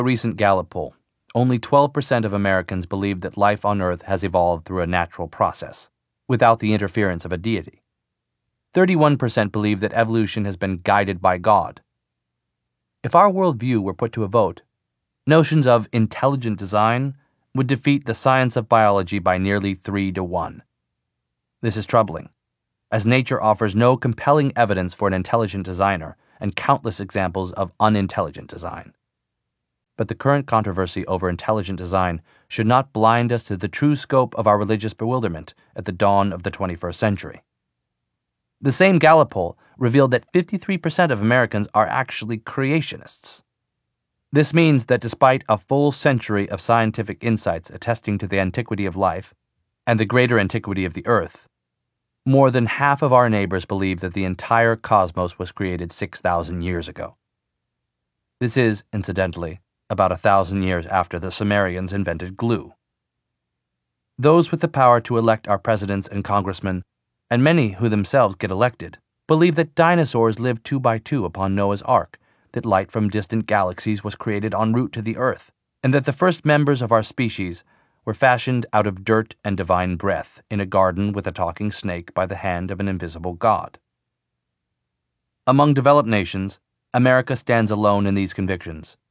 A recent Gallup poll, only 12% of Americans believe that life on Earth has evolved through a natural process, without the interference of a deity. 31% believe that evolution has been guided by God. If our worldview were put to a vote, notions of intelligent design would defeat the science of biology by nearly 3-1. This is troubling, as nature offers no compelling evidence for an intelligent designer and countless examples of unintelligent design. But the current controversy over intelligent design should not blind us to the true scope of our religious bewilderment at the dawn of the 21st century. The same Gallup poll revealed that 53% of Americans are actually creationists. This means that despite a full century of scientific insights attesting to the antiquity of life and the greater antiquity of the Earth, more than half of our neighbors believe that the entire cosmos was created 6,000 years ago. This is, incidentally, about 1,000 years after the Sumerians invented glue. Those with the power to elect our presidents and congressmen, and many who themselves get elected, believe that dinosaurs lived 2 by 2 upon Noah's Ark, that light from distant galaxies was created en route to the Earth, and that the first members of our species were fashioned out of dirt and divine breath in a garden with a talking snake by the hand of an invisible God. Among developed nations, America stands alone in these convictions,